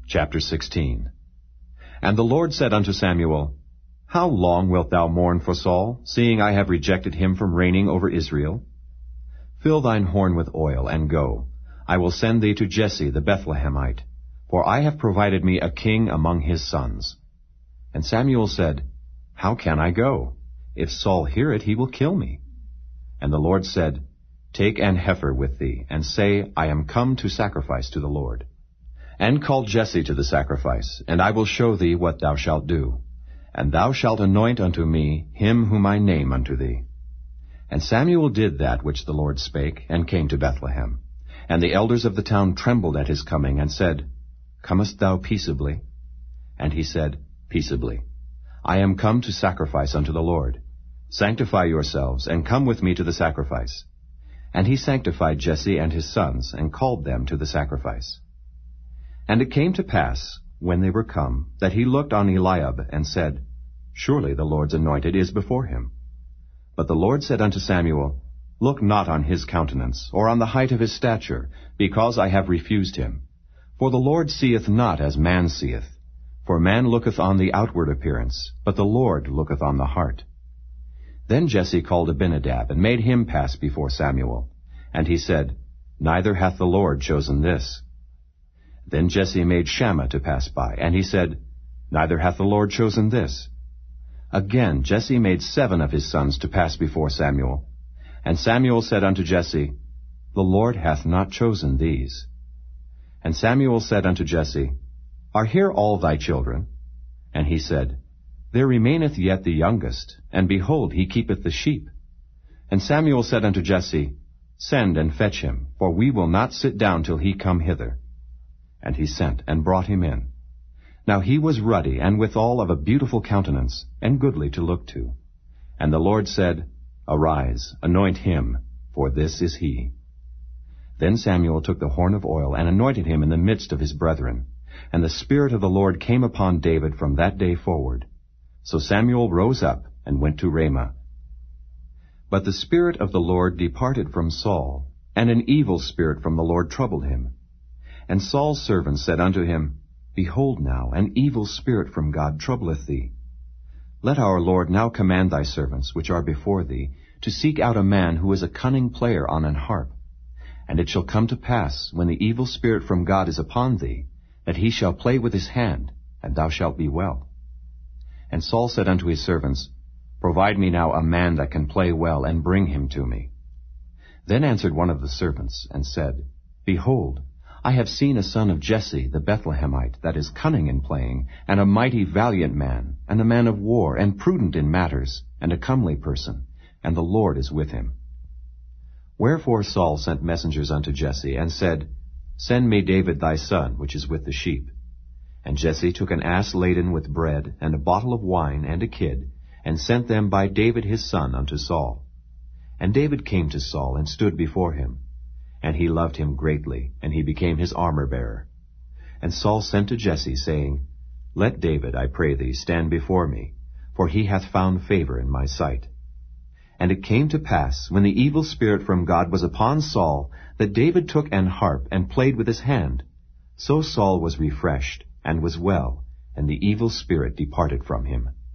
Chapter 16. And the Lord said unto Samuel, How long wilt thou mourn for Saul, seeing I have rejected him from reigning over Israel? Fill thine horn with oil, and go. I will send thee to Jesse the Bethlehemite, for I have provided me a king among his sons. And Samuel said, How can I go? If Saul hear it, he will kill me. And the Lord said, Take an heifer with thee, and say, I am come to sacrifice to the Lord. And call Jesse to the sacrifice, and I will show thee what thou shalt do. And thou shalt anoint unto me him whom I name unto thee. And Samuel did that which the Lord spake, and came to Bethlehem. And the elders of the town trembled at his coming, and said, Comest thou peaceably? And he said, Peaceably. I am come to sacrifice unto the Lord. Sanctify yourselves, and come with me to the sacrifice. And he sanctified Jesse and his sons, and called them to the sacrifice. And it came to pass, when they were come, that he looked on Eliab, and said, Surely the Lord's anointed is before him. But the Lord said unto Samuel, Look not on his countenance, or on the height of his stature, because I have refused him. For the Lord seeth not as man seeth. For man looketh on the outward appearance, but the Lord looketh on the heart. Then Jesse called Abinadab, and made him pass before Samuel. And he said, Neither hath the Lord chosen this. Then Jesse made Shammah to pass by, and he said, Neither hath the Lord chosen this. Again Jesse made 7 of his sons to pass before Samuel. And Samuel said unto Jesse, The Lord hath not chosen these. And Samuel said unto Jesse, Are here all thy children? And he said, There remaineth yet the youngest, and behold, he keepeth the sheep. And Samuel said unto Jesse, Send and fetch him, for we will not sit down till he come hither. And he sent, and brought him in. Now he was ruddy, and withal of a beautiful countenance, and goodly to look to. And the Lord said, Arise, anoint him, for this is he. Then Samuel took the horn of oil, and anointed him in the midst of his brethren. And the Spirit of the Lord came upon David from that day forward. So Samuel rose up, and went to Ramah. But the Spirit of the Lord departed from Saul, and an evil spirit from the Lord troubled him. And Saul's servants said unto him, Behold now, an evil spirit from God troubleth thee. Let our Lord now command thy servants, which are before thee, to seek out a man who is a cunning player on an harp. And it shall come to pass, when the evil spirit from God is upon thee, that he shall play with his hand, and thou shalt be well. And Saul said unto his servants, Provide me now a man that can play well, and bring him to me. Then answered one of the servants, and said, Behold, I have seen a son of Jesse the Bethlehemite, that is cunning in playing, and a mighty valiant man, and a man of war, and prudent in matters, and a comely person, and the Lord is with him. Wherefore Saul sent messengers unto Jesse, and said, Send me David thy son, which is with the sheep. And Jesse took an ass laden with bread, and a bottle of wine, and a kid, and sent them by David his son unto Saul. And David came to Saul, and stood before him. And he loved him greatly, and he became his armor-bearer. And Saul sent to Jesse, saying, Let David, I pray thee, stand before me, for he hath found favor in my sight. And it came to pass, when the evil spirit from God was upon Saul, that David took an harp, and played with his hand. So Saul was refreshed, and was well, and the evil spirit departed from him.